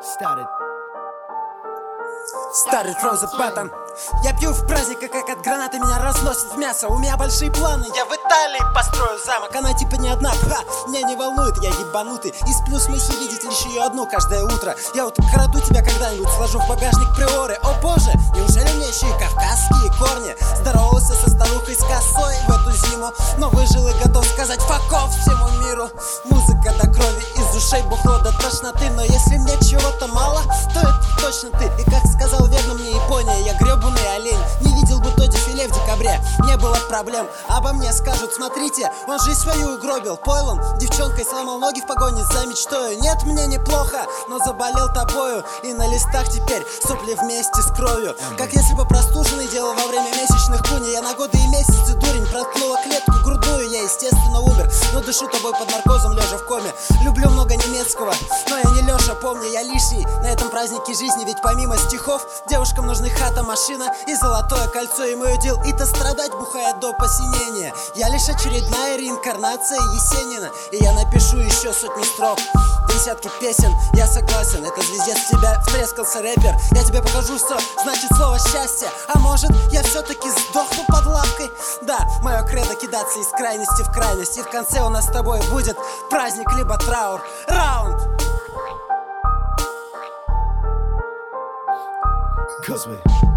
Started from the bottom. Я пью в праздник, как от гранаты меня разносит в мясо. У меня большие планы, я в Италии построю замок. Она типа не одна, меня не волнует, я ебанутый. И сплю с мыслью видеть лишь ее одну каждое утро. Я вот краду тебя когда-нибудь, сложу в багажник приоры. О боже, неужели у меня еще и кавказские корни? Здоровался со старухой с косой в эту зиму, но выжил и готов сказать факов всему миру. Музыка до крови, из ушей бухло до тошноты. Но если мне чего-то мало, то это точно ты. И как сказал верно мне Япония, я гребаный олень. Не видел бы то дефиле в декабре, не было проблем. Обо мне скажут, смотрите, он жизнь свою угробил пойлом, девчонкой сломал ноги в погоне за мечтою. Нет, мне неплохо, но заболел тобою. И на листах теперь сопли вместе с кровью. Как если бы простуженный делал во время месячных куни. Я на годы и месяцы дурень, проткнула клетку грудную. Я естественно умер, но дышу тобой под наркозом, лежа в коме. Люблю много немецкого, но я не Леша, помни, я лишний на этом празднике жизни. Ведь помимо стихов девушкам нужны хата, машина и золотое кольцо. И мое дело это страдать, бухая до посинения. Я лишь очередная реинкарнация Есенина. И я напишу еще сотни строк, десятки песен, я согласен. Это звездец в тебя втрескался рэпер. Я тебе покажу, что значит слово счастье. А может я все-таки сдохну под лавкой? Да, мое кредо кидаться из крайности в крайность. И в конце у нас с тобой будет праздник либо траур. Раунд! Cause we